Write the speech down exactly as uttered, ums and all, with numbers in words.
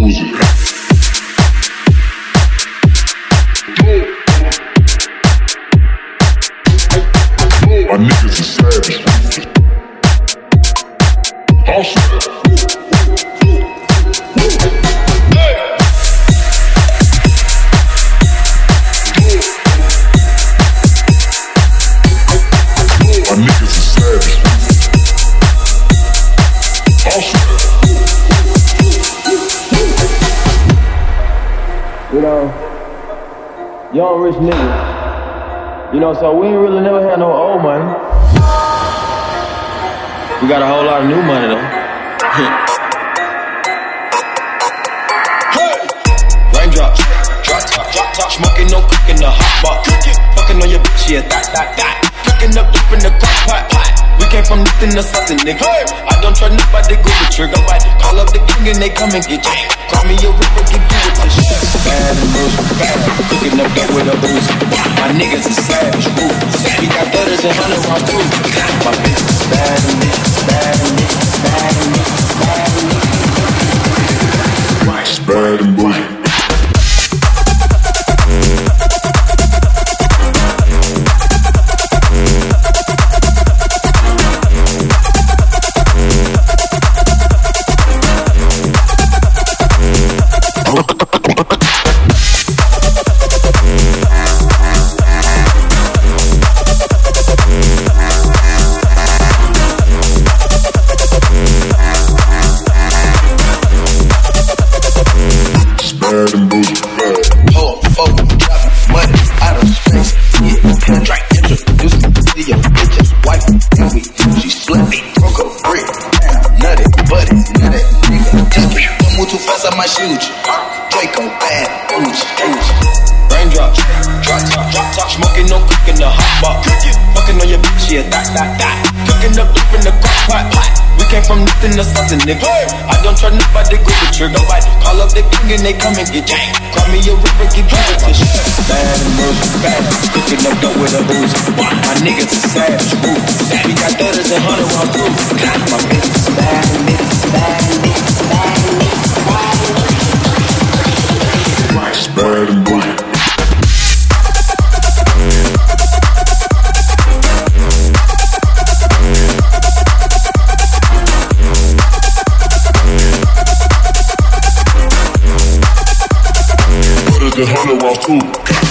bougie. My niggas are savage, ruthless. Awesome. My niggas are savage, ruthless. Awesome. You know, young rich niggas. You know, so we ain't really never had no old money. We got a whole lot of new money though. Hey! Raindrops, drop top, drop top, smoking, no cooking, the hot pot. Cooking, fucking on your bitch, yeah, that, that, that. Cooking up deep in the crock pot, pot. We came from nothing to something, nigga. Hey! I don't try nobody, go the trigger, right? Call up the king and they come and get you. Call me a ripper, get you with this shit. Bad and bullshit, bad. Cooking up that with a booze. My niggas is savage, roof. We got thudders and hundred round too. My bitch is bad and it, bad and it, bad and it, bad and it. Bad and bullshit. Bad and bullshit, bad. Hold up, focus, dropping money out of space. Yeah, drink, introduce me to your bitch's wife. And we, she slut me, broke her brick. Nutty, buddy, nutty, nigga. Touch me, don't move too fast, I might shoot you. Draco, bad, ooch, ooch. Raindrops, drop top, drop top, smoking, no cooking, the hot pot. Cooking, fucking on your bitch, yeah, that, that, that. Cooking up deep in the crock pot, pot. We came from nothing to something, nigga. I don't try nobody, go the trigger, right? Call up the king and they come and get you. Call me a ripper, get you with this shit. Bad and bullshit, bad. Cooking up dope with a booze. My niggas is savage, roof. We got thudders and hundred round too. My bitch is bad and it, bad and it, bad and it, bad and it. Bad and bullshit. The hundred round too.